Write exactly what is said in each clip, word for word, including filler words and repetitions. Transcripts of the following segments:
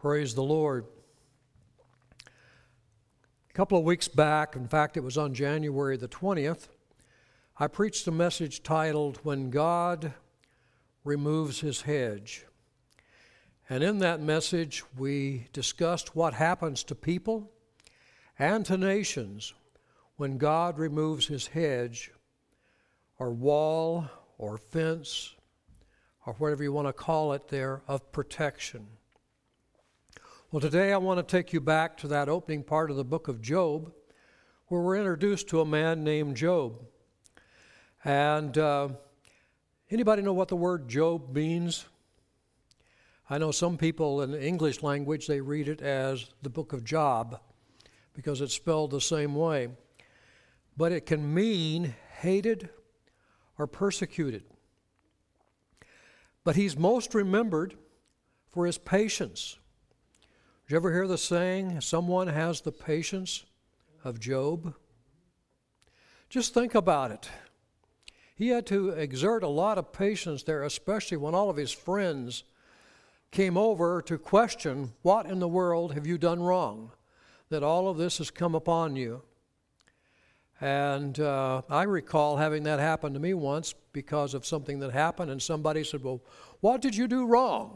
Praise the Lord. A couple of weeks back, in fact, it was on January the twentieth, I preached a message titled, When God Removes His Hedge. And in that message, we discussed what happens to people and to nations when God removes His hedge or wall or fence or whatever you want to call it there of protection. Well, today I want to take you back to that opening part of the book of Job, where we're introduced to a man named Job. And uh, anybody know what the word Job means? I know some people in the English language, they read it as the book of Job, because it's spelled the same way. But it can mean hated or persecuted. But he's most remembered for his patience. Did you ever hear the saying, someone has the patience of Job? Just think about it. He had to exert a lot of patience there, especially when all of his friends came over to question, what in the world have you done wrong, that all of this has come upon you? And uh, I recall having that happen to me once because of something that happened, and somebody said, well, what did you do wrong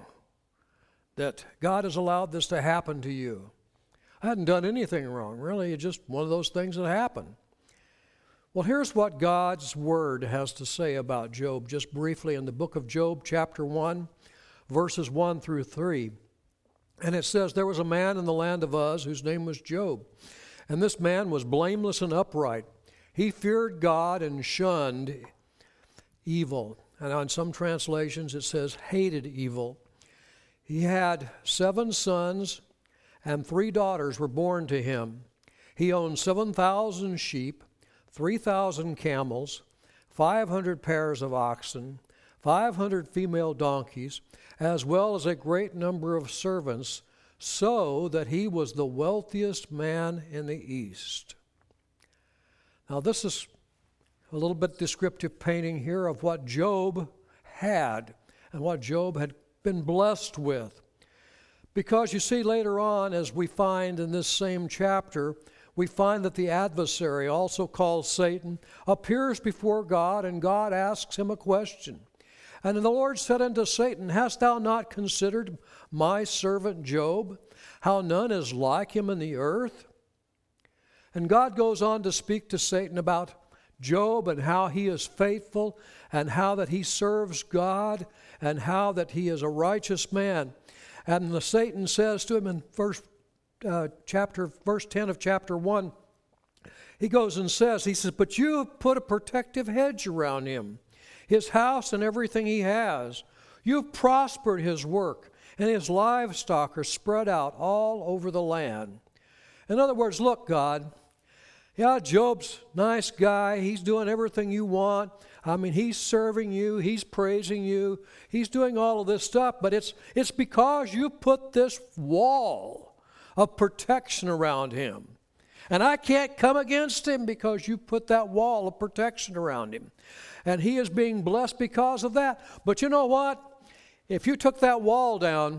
that God has allowed this to happen to you? I hadn't done anything wrong, really. It's just one of those things that happen. Well, here's what God's Word has to say about Job, just briefly in the book of Job, chapter one, verses one through three. And it says, there was a man in the land of Uz whose name was Job. And this man was blameless and upright. He feared God and shunned evil. And on some translations it says hated evil. He had seven sons, and three daughters were born to him. He owned seven thousand sheep, three thousand camels, five hundred pairs of oxen, five hundred female donkeys, as well as a great number of servants, so that he was the wealthiest man in the East. Now, this is a little bit descriptive painting here of what Job had and what Job had been blessed with. Because you see later on, as we find in this same chapter, we find that the adversary, also called Satan, appears before God, and God asks him a question. And the Lord said unto Satan, Hast thou not considered my servant Job, how none is like him in the earth? And God goes on to speak to Satan about Job and how he is faithful and how that he serves God and how that he is a righteous man. And the Satan says to him in verse, uh, chapter, verse ten of chapter one, he goes and says, he says, but you have put a protective hedge around him, his house and everything he has. You've prospered his work, and his livestock are spread out all over the land. In other words, look, God, yeah, Job's a nice guy. He's doing everything you want. I mean, he's serving you. He's praising you. He's doing all of this stuff, but it's it's because you put this wall of protection around him. And I can't come against him because you put that wall of protection around him. And he is being blessed because of that. But you know what? If you took that wall down,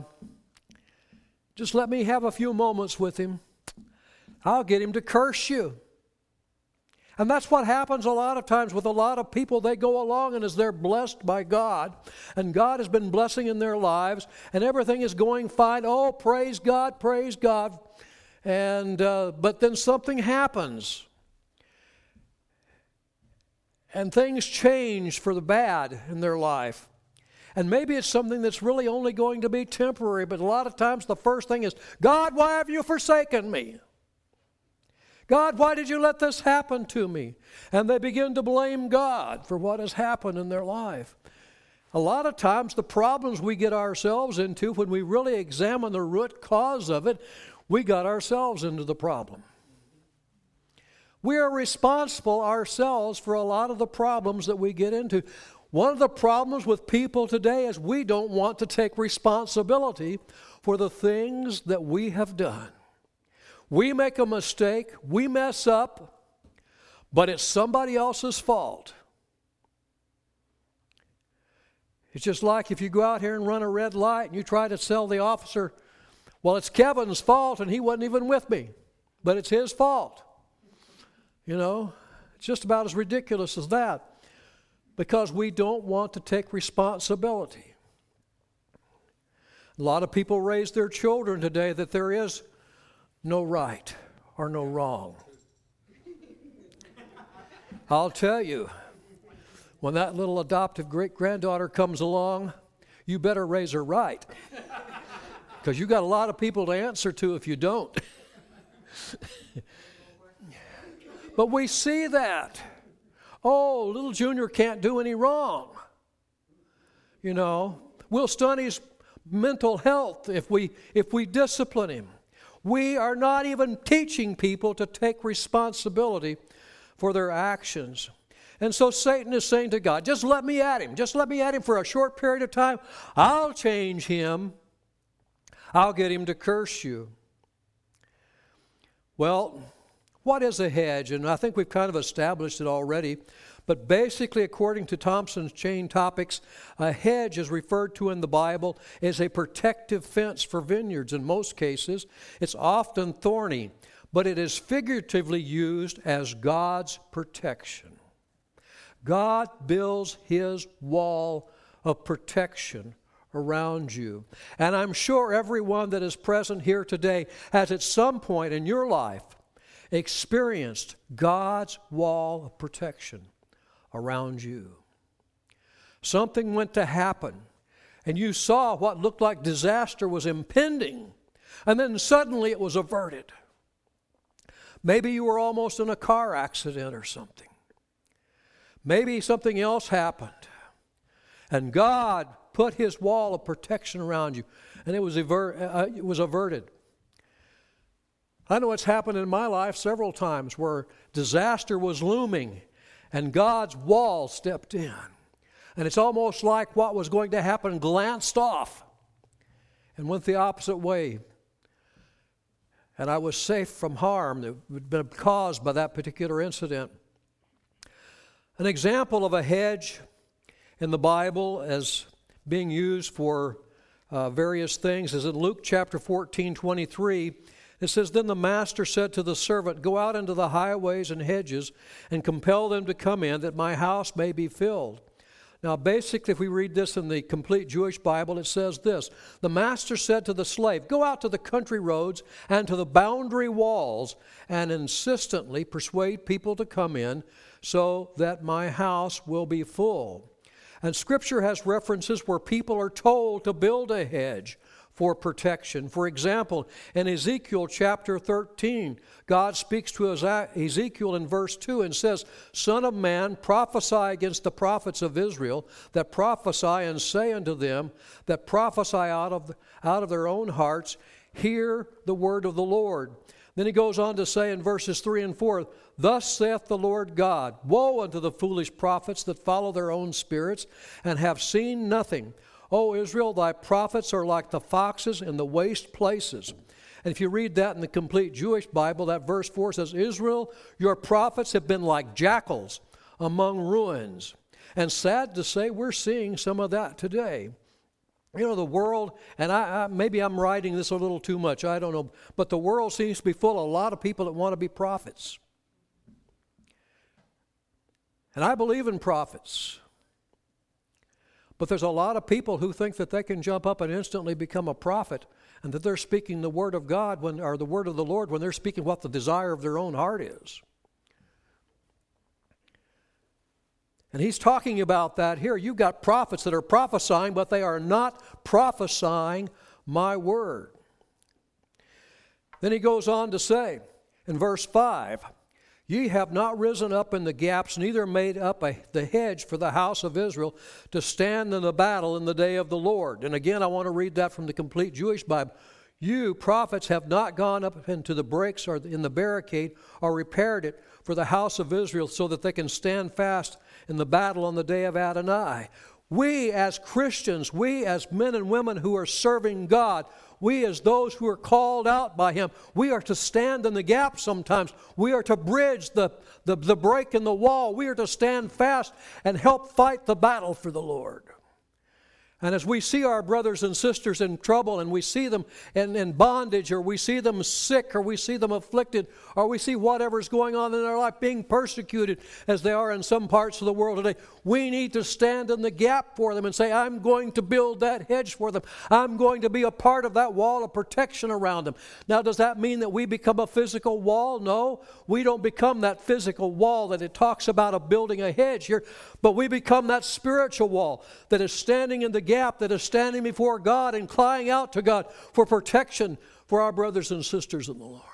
just let me have a few moments with him. I'll get him to curse you. And that's what happens a lot of times with a lot of people. They go along, and as they're blessed by God, and God has been blessing in their lives, and everything is going fine. Oh, praise God, praise God. And uh, but then something happens. And things change for the bad in their life. And maybe it's something that's really only going to be temporary, but a lot of times the first thing is, God, why have you forsaken me? God, why did you let this happen to me? And they begin to blame God for what has happened in their life. A lot of times the problems we get ourselves into, when we really examine the root cause of it, we got ourselves into the problem. We are responsible ourselves for a lot of the problems that we get into. One of the problems with people today is we don't want to take responsibility for the things that we have done. We make a mistake, we mess up, but it's somebody else's fault. It's just like if you go out here and run a red light and you try to tell the officer, Well, it's Kevin's fault and he wasn't even with me, but it's his fault. You know, it's just about as ridiculous as that because we don't want to take responsibility. A lot of people raise their children today that there is no right or no wrong. I'll tell you, when that little adoptive great-granddaughter comes along, you better raise her right. Because you got a lot of people to answer to if you don't. But we see that. Oh, little Junior can't do any wrong. You know, we'll stun his mental health if we if we discipline him. We are not even teaching people to take responsibility for their actions. And so Satan is saying to God, just let me at him. Just let me at him for a short period of time. I'll change him. I'll get him to curse you. Well, what is a hedge? And I think we've kind of established it already. But basically, according to Thompson's Chain Topics, a hedge is referred to in the Bible as a protective fence for vineyards in most cases. It's often thorny, but it is figuratively used as God's protection. God builds his wall of protection around you. And I'm sure everyone that is present here today has at some point in your life experienced God's wall of protection around you. Something went to happen, and you saw what looked like disaster was impending, and then suddenly it was averted. Maybe you were almost in a car accident or something. Maybe something else happened, and God put his wall of protection around you, and it was, aver- uh, it was averted. I know it's happened in my life several times where disaster was looming, and God's wall stepped in. And it's almost like what was going to happen glanced off and went the opposite way. And I was safe from harm that had been caused by that particular incident. An example of a hedge in the Bible as being used for uh, various things is in Luke chapter fourteen, twenty-three. It says, "Then the master said to the servant, 'Go out into the highways and hedges and compel them to come in, that my house may be filled.'" Now, basically, if we read this in the complete Jewish Bible, it says this: "The master said to the slave, 'Go out to the country roads and to the boundary walls and insistently persuade people to come in, so that my house will be full.'" And Scripture has references where people are told to build a hedge for protection. For example, in Ezekiel chapter thirteen, God speaks to Ezekiel in verse two and says, "Son of man, prophesy against the prophets of Israel that prophesy, and say unto them that prophesy out of, out of their own hearts, hear the word of the Lord." Then he goes on to say in verses three and four, "Thus saith the Lord God, woe unto the foolish prophets that follow their own spirits and have seen nothing. O Israel, thy prophets are like the foxes in the waste places." And if you read that in the complete Jewish Bible, that verse four says, "Israel, your prophets have been like jackals among ruins." And sad to say, we're seeing some of that today. You know, the world, and I, I maybe I'm writing this a little too much, I don't know, but the world seems to be full of a lot of people that want to be prophets. And I believe in prophets. But there's a lot of people who think that they can jump up and instantly become a prophet, and that they're speaking the word of God when, or the word of the Lord when they're speaking what the desire of their own heart is. And he's talking about that here. You've got prophets that are prophesying, but they are not prophesying my word. Then he goes on to say in verse five, "Ye have not risen up in the gaps, neither made up a, the hedge for the house of Israel to stand in the battle in the day of the Lord." And again, I want to read that from the complete Jewish Bible. "You prophets have not gone up into the breaks or in the barricade or repaired it for the house of Israel so that they can stand fast in the battle on the day of Adonai." We as Christians, we as men and women who are serving God, we as those who are called out by Him, we are to stand in the gap sometimes. We are to bridge the, the, the break in the wall. We are to stand fast and help fight the battle for the Lord. And as we see our brothers and sisters in trouble, and we see them in, in bondage, or we see them sick, or we see them afflicted, or we see whatever's going on in their life being persecuted as they are in some parts of the world today, we need to stand in the gap for them and say, I'm going to build that hedge for them. I'm going to be a part of that wall of protection around them. Now, does that mean that we become a physical wall? No, we don't become that physical wall that it talks about of building a hedge here, but we become that spiritual wall that is standing in the gap, that is standing before God and crying out to God for protection for our brothers and sisters in the Lord.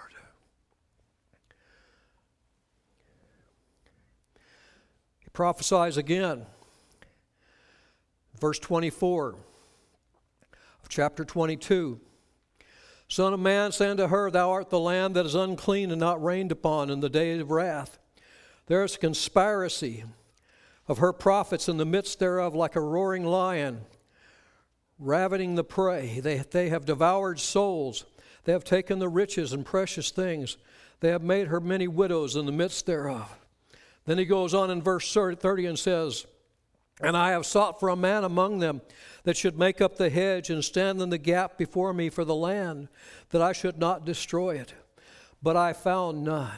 He prophesies again. Verse twenty-four of chapter twenty-two. Son of man, say unto her, thou art the land that is unclean and not rained upon in the day of wrath. There is a conspiracy of her prophets in the midst thereof, like a roaring lion, ravening the prey. They, they have devoured souls. They have taken the riches and precious things. They have made her many widows in the midst thereof. Then he goes on in verse thirty and says, and I have sought for a man among them that should make up the hedge and stand in the gap before me for the land, that I should not destroy it. But I found none.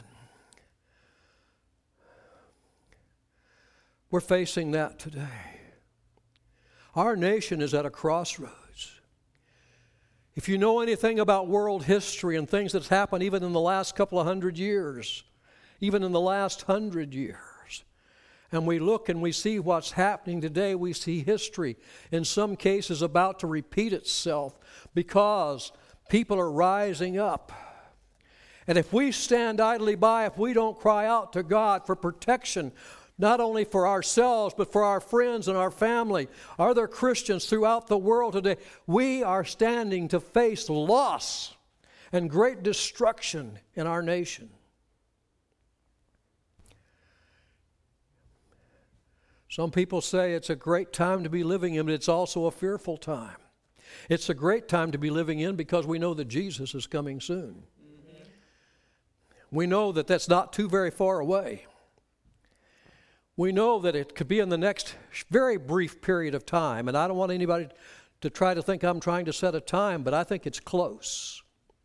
We're facing that today. Our nation is at a crossroads. If you know anything about world history and things that's happened even in the last couple of hundred years, even in the last hundred years, and we look and we see what's happening today, we see history in some cases about to repeat itself because people are rising up. And if we stand idly by, if we don't cry out to God for protection, not only for ourselves, but for our friends and our family, other Christians throughout the world today, we are standing to face loss and great destruction in our nation. Some people say it's a great time to be living in, but it's also a fearful time. It's a great time to be living in because we know that Jesus is coming soon. Mm-hmm. We know that that's not too very far away. We know that it could be in the next very brief period of time, and I don't want anybody to try to think I'm trying to set a time, but I think it's close.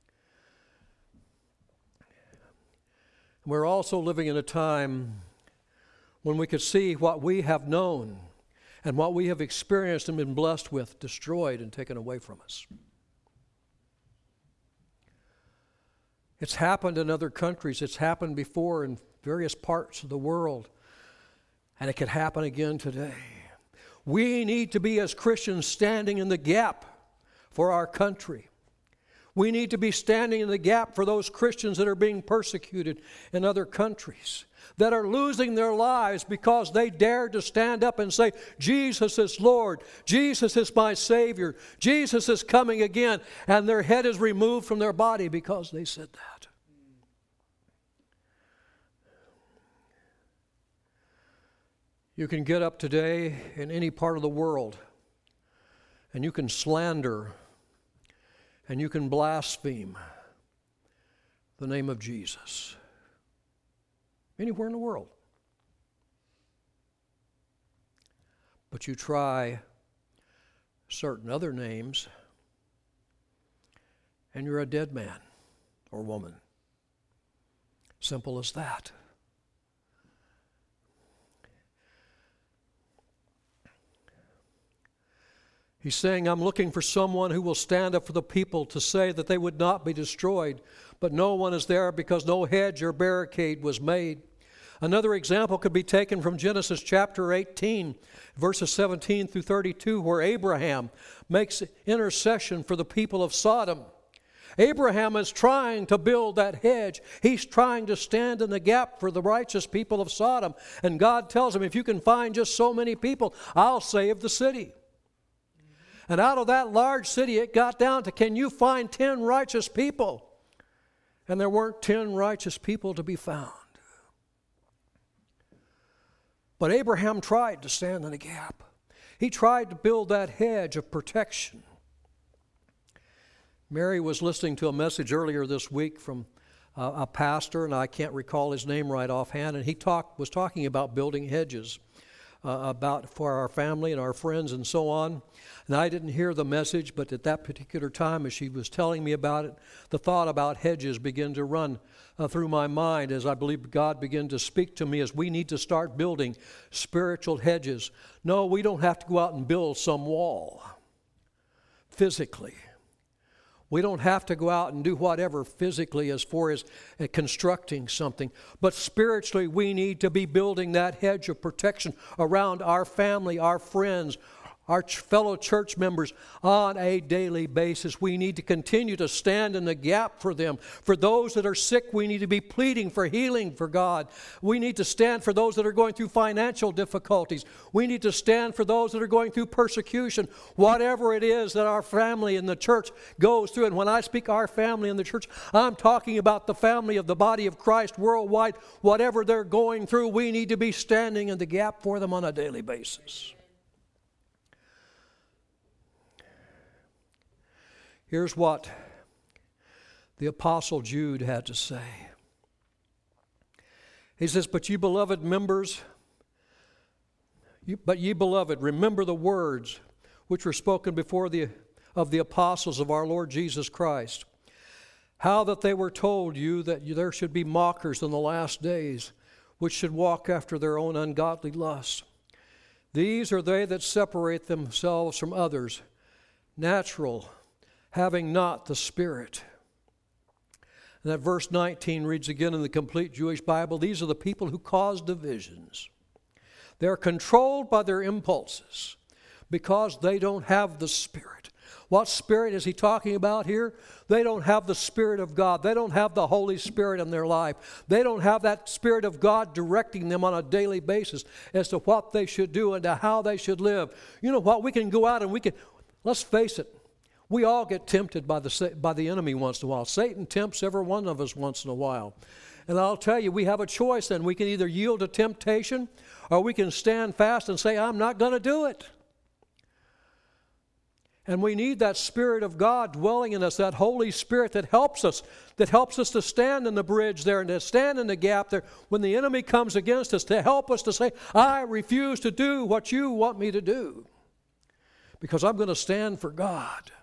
We're also living in a time when we could see what we have known and what we have experienced and been blessed with destroyed and taken away from us. It's happened in other countries. It's happened before in various parts of the world. And it could happen again today. We need to be, as Christians, standing in the gap for our country. We need to be standing in the gap for those Christians that are being persecuted in other countries, that are losing their lives because they dared to stand up and say, Jesus is Lord, Jesus is my Savior, Jesus is coming again, and their head is removed from their body because they said that. You can get up today in any part of the world and you can slander and you can blaspheme the name of Jesus. Anywhere in the world. But you try certain other names and you're a dead man or woman. Simple as that. He's saying, I'm looking for someone who will stand up for the people to say that they would not be destroyed, but no one is there because no hedge or barricade was made. Another example could be taken from Genesis chapter eighteen, verses seventeen through thirty-two, where Abraham makes intercession for the people of Sodom. Abraham is trying to build that hedge. He's trying to stand in the gap for the righteous people of Sodom. And God tells him, if you can find just so many people, I'll save the city. And out of that large city, it got down to, can you find ten righteous people? And there weren't ten righteous people to be found. But Abraham tried to stand in the gap. He tried to build that hedge of protection. Mary was listening to a message earlier this week from uh, a pastor, and I can't recall his name right offhand, and he talk, was talking about building hedges. uh, about for our family and our friends and so on. And I didn't hear the message, but at that particular time, as she was telling me about it, the thought about hedges began to run uh, through my mind as I believe God began to speak to me as we need to start building spiritual hedges. No, we don't have to go out and build some wall physically. We don't have to go out and do whatever physically as far as uh, constructing something. But spiritually, we need to be building that hedge of protection around our family, our friends, our ch- fellow church members on a daily basis. We need to continue to stand in the gap for them. For those that are sick, we need to be pleading for healing for God. We need to stand for those that are going through financial difficulties. We need to stand for those that are going through persecution. Whatever it is that our family in the church goes through. And when I speak our family in the church, I'm talking about the family of the body of Christ worldwide. Whatever they're going through, we need to be standing in the gap for them on a daily basis. Here's what the Apostle Jude had to say. He says, But ye beloved members, you, but ye beloved, remember the words which were spoken before the of the apostles of our Lord Jesus Christ, how that they were told you that you, there should be mockers in the last days, which should walk after their own ungodly lusts. These are they that separate themselves from others, natural, having not the Spirit. And that verse nineteen reads again in the Complete Jewish Bible, these are the people who cause divisions. They're controlled by their impulses because they don't have the Spirit. What Spirit is he talking about here? They don't have the Spirit of God. They don't have the Holy Spirit in their life. They don't have that Spirit of God directing them on a daily basis as to what they should do and to how they should live. You know what? We can go out and we can, let's face it, we all get tempted by the by the enemy once in a while. Satan tempts every one of us once in a while. And I'll tell you, we have a choice then. We can either yield to temptation or we can stand fast and say, I'm not going to do it. And we need that Spirit of God dwelling in us, that Holy Spirit that helps us, that helps us to stand in the bridge there and to stand in the gap there when the enemy comes against us, to help us to say, I refuse to do what you want me to do because I'm going to stand for God.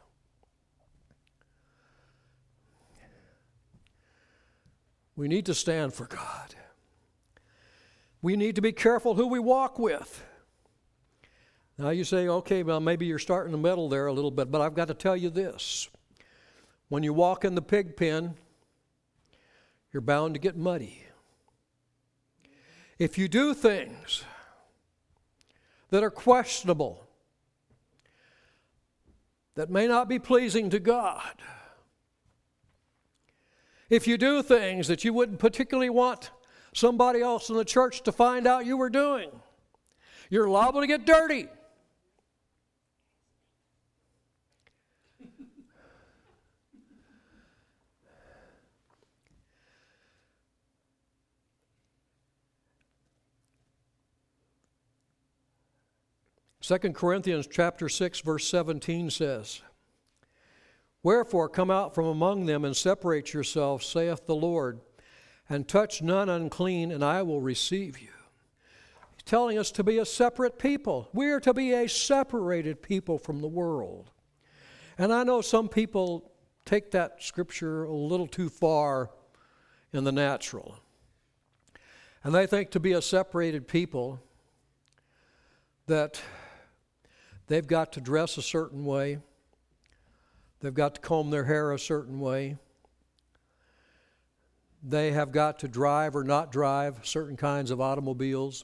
We need to stand for God. We need to be careful who we walk with. Now you say, okay, well, maybe you're starting to meddle there a little bit, but I've got to tell you this. When you walk in the pig pen, you're bound to get muddy. If you do things that are questionable, that may not be pleasing to God, if you do things that you wouldn't particularly want somebody else in the church to find out you were doing, you're liable to get dirty. Second Corinthians chapter six, verse seventeen says, Wherefore come out from among them and separate yourselves, saith the Lord, and touch none unclean, and I will receive you. He's telling us to be a separate people. We are to be a separated people from the world. And I know some people take that scripture a little too far in the natural. And they think to be a separated people that they've got to dress a certain way. They've got to comb their hair a certain way. They have got to drive or not drive certain kinds of automobiles.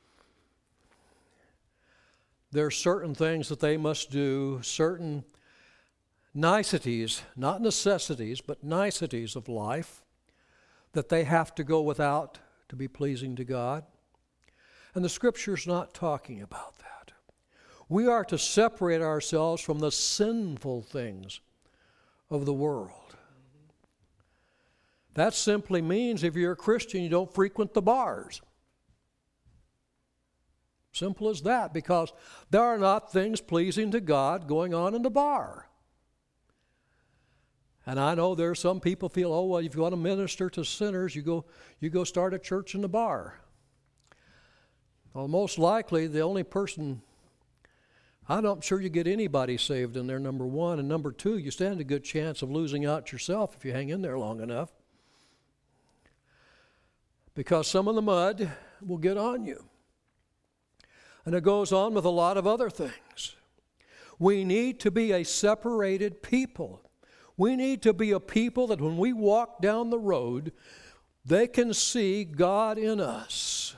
There are certain things that they must do, certain niceties, not necessities, but niceties of life that they have to go without to be pleasing to God. And the Scripture's not talking about that. We are to separate ourselves from the sinful things of the world. That simply means if you're a Christian, you don't frequent the bars. Simple as that, because there are not things pleasing to God going on in the bar. And I know there are some people feel, oh, well, if you want to minister to sinners, you go, you go start a church in the bar. Well, most likely the only person, I'm not sure you get anybody saved in there, number one. And number two, you stand a good chance of losing out yourself if you hang in there long enough. Because some of the mud will get on you. And it goes on with a lot of other things. We need to be a separated people. We need to be a people that when we walk down the road, they can see God in us.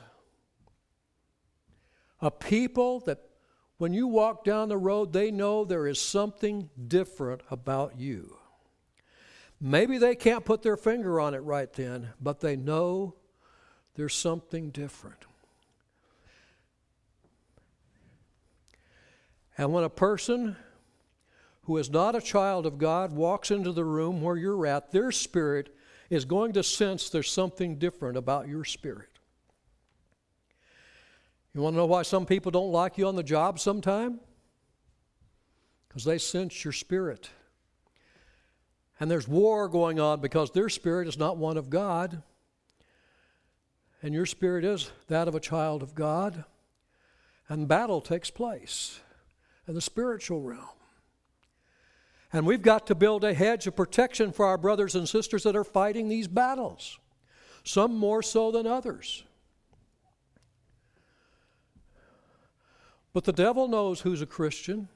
A people that when you walk down the road, they know there is something different about you. Maybe they can't put their finger on it right then, but they know there's something different. And when a person who is not a child of God walks into the room where you're at, their spirit is going to sense there's something different about your spirit. You want to know why some people don't like you on the job sometime? Because they sense your spirit. And there's war going on because their spirit is not one of God. And your spirit is that of a child of God. And battle takes place in the spiritual realm. And we've got to build a hedge of protection for our brothers and sisters that are fighting these battles, some more so than others. But the devil knows who's a Christian.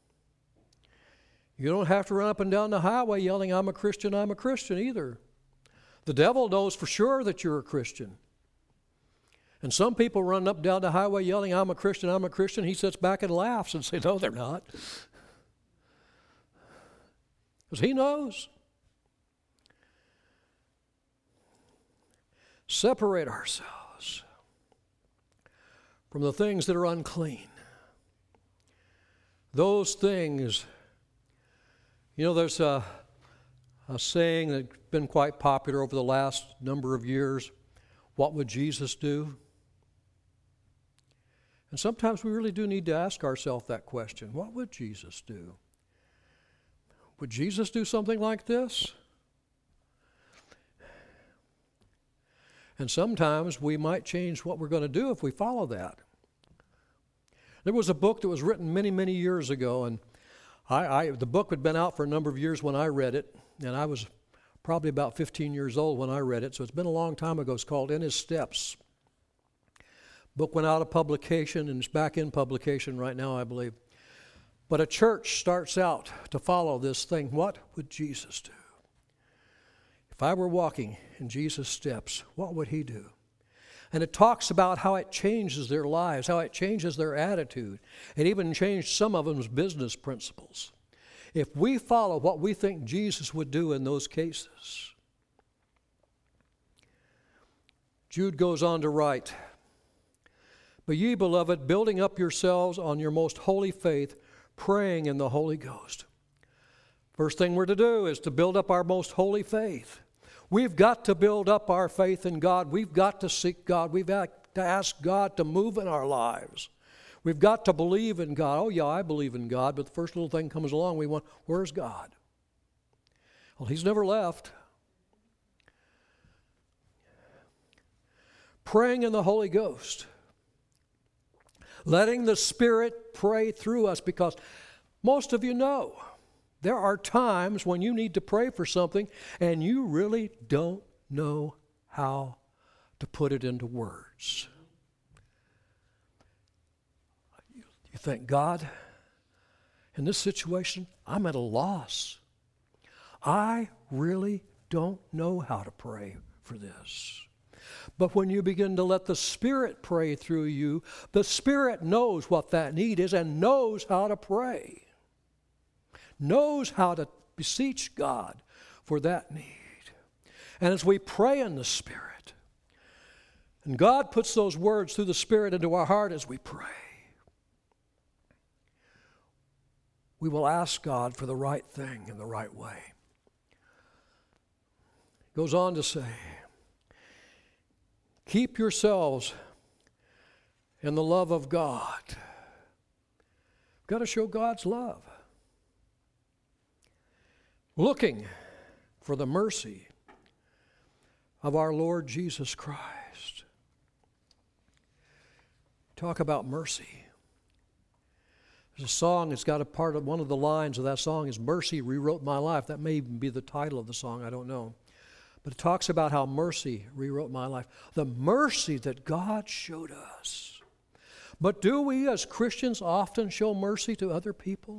You don't have to run up and down the highway yelling, I'm a Christian, I'm a Christian either. The devil knows for sure that you're a Christian. And some people run up and down the highway yelling, I'm a Christian, I'm a Christian. He sits back and laughs and says, no, they're not. Because he knows. Separate ourselves from the things that are unclean. Those things, you know, there's a, a saying that's been quite popular over the last number of years. What would Jesus do? And sometimes we really do need to ask ourselves that question. What would Jesus do? Would Jesus do something like this? And sometimes we might change what we're going to do if we follow that. There was a book that was written many, many years ago, and I, I, the book had been out for a number of years when I read it, and I was probably about fifteen years old when I read it, so it's been a long time ago. It's called In His Steps. Book went out of publication, and it's back in publication right now, I believe. But a church starts out to follow this thing. What would Jesus do? If I were walking in Jesus' steps, what would he do? And it talks about how it changes their lives, how it changes their attitude. It even changed some of them's business principles. If we follow what we think Jesus would do in those cases. Jude goes on to write, But ye, beloved, building up yourselves on your most holy faith, praying in the Holy Ghost. First thing we're to do is to build up our most holy faith. We've got to build up our faith in God. We've got to seek God. We've got to ask God to move in our lives. We've got to believe in God. Oh, yeah, I believe in God, but the first little thing comes along, we want, where's God? Well, he's never left. Praying in the Holy Ghost. Letting the Spirit pray through us, because most of you know there are times when you need to pray for something and you really don't know how to put it into words. You think, God, in this situation, I'm at a loss. I really don't know how to pray for this. But when you begin to let the Spirit pray through you, the Spirit knows what that need is and knows how to pray. Knows how to beseech God for that need. And as we pray in the Spirit, and God puts those words through the Spirit into our heart as we pray, we will ask God for the right thing in the right way. It goes on to say, keep yourselves in the love of God. You've got to show God's love. Looking for the mercy of our Lord Jesus Christ. Talk about mercy. There's a song that's got a part of, one of the lines of that song is "Mercy Rewrote My Life." That may even be the title of the song, I don't know. But it talks about how mercy rewrote my life. The mercy that God showed us. But do we as Christians often show mercy to other people?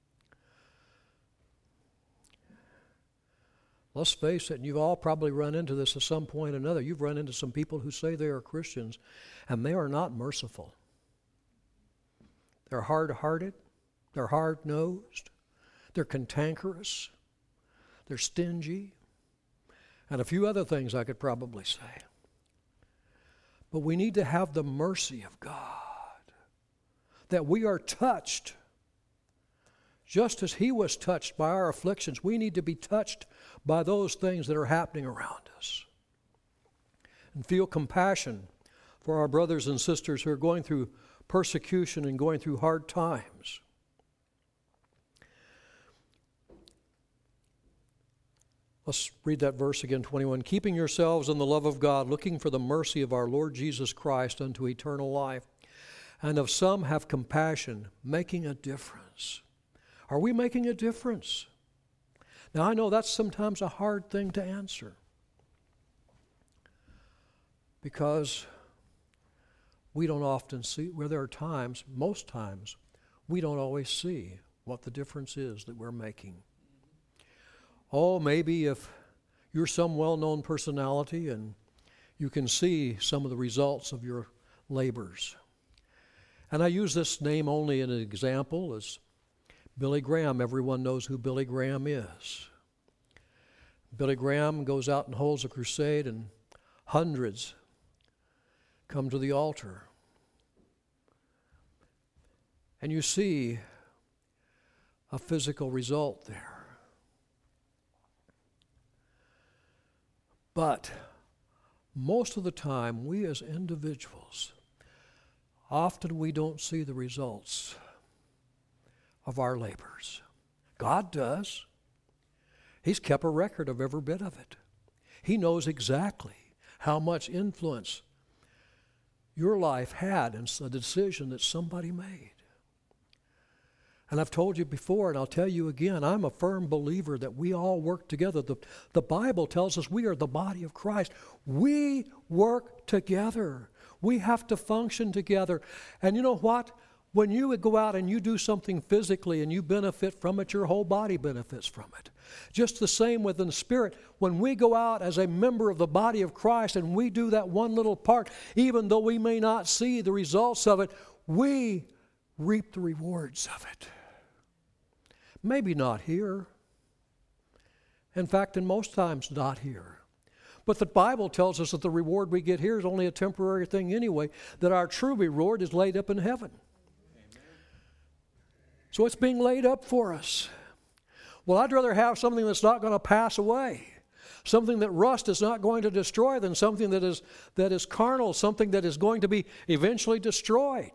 Let's face it, and you've all probably run into this at some point or another. You've run into some people who say they are Christians, and they are not merciful. They're hard-hearted. They're hard-nosed. They're cantankerous. They're stingy. And a few other things I could probably say. But we need to have the mercy of God. That we are touched. Just as He was touched by our afflictions, we need to be touched by those things that are happening around us. And feel compassion for our brothers and sisters who are going through persecution and going through hard times. Let's read that verse again, twenty-one. Keeping yourselves in the love of God, looking for the mercy of our Lord Jesus Christ unto eternal life. And of some have compassion, making a difference. Are we making a difference? Now, I know that's sometimes a hard thing to answer. Because we don't often see, where there are times, most times, we don't always see what the difference is that we're making. Oh, maybe if you're some well-known personality and you can see some of the results of your labors. And I use this name only in an example as Billy Graham. Everyone knows who Billy Graham is. Billy Graham goes out and holds a crusade, and hundreds come to the altar. And you see a physical result there. But most of the time, we as individuals, often we don't see the results of our labors. God does. He's kept a record of every bit of it. He knows exactly how much influence your life had in the decision that somebody made. And I've told you before, and I'll tell you again, I'm a firm believer that we all work together. The, the Bible tells us we are the body of Christ. We work together. We have to function together. And you know what? When you would go out and you do something physically and you benefit from it, your whole body benefits from it. Just the same within the Spirit. When we go out as a member of the body of Christ and we do that one little part, even though we may not see the results of it, we reap the rewards of it. Maybe not here. In fact, in most times not here. But the Bible tells us that the reward we get here is only a temporary thing anyway, that our true reward is laid up in heaven. So it's being laid up for us. Well, I'd rather have something that's not going to pass away, something that rust is not going to destroy, than something that is, that is carnal, something that is going to be eventually destroyed.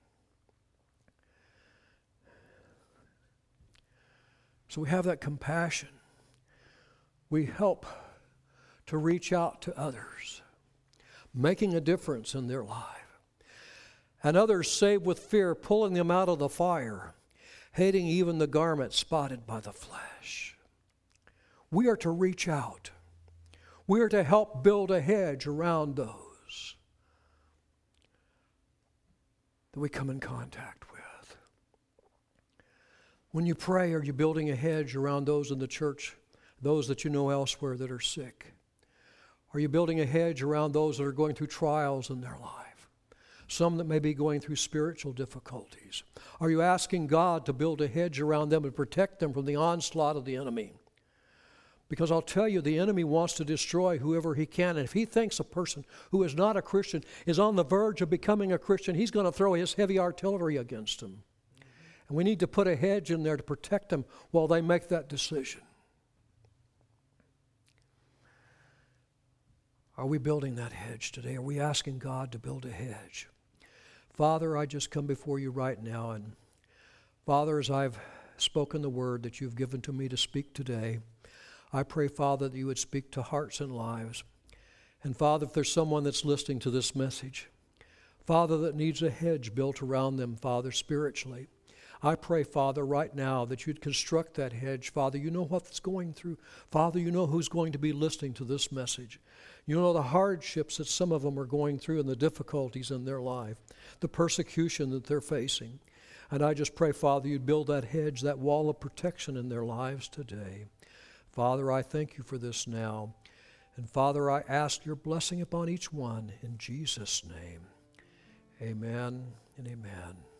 So we have that compassion. We help to reach out to others, making a difference in their life. And others saved with fear, pulling them out of the fire, hating even the garment spotted by the flesh. We are to reach out. We are to help build a hedge around those that we come in contact with. When you pray, are you building a hedge around those in the church, those that you know elsewhere that are sick? Are you building a hedge around those that are going through trials in their life? Some that may be going through spiritual difficulties. Are you asking God to build a hedge around them and protect them from the onslaught of the enemy? Because I'll tell you, the enemy wants to destroy whoever he can. And if he thinks a person who is not a Christian is on the verge of becoming a Christian, he's going to throw his heavy artillery against them. And we need to put a hedge in there to protect them while they make that decision. Are we building that hedge today? Are we asking God to build a hedge? Father, I just come before you right now. And Father, as I've spoken the word that you've given to me to speak today, I pray, Father, that you would speak to hearts and lives. And Father, if there's someone that's listening to this message, Father, that needs a hedge built around them, Father, spiritually. I pray, Father, right now that you'd construct that hedge. Father, you know what's going through. Father, you know who's going to be listening to this message. You know the hardships that some of them are going through and the difficulties in their life, the persecution that they're facing. And I just pray, Father, you'd build that hedge, that wall of protection in their lives today. Father, I thank you for this now. And Father, I ask your blessing upon each one in Jesus' name. Amen and amen.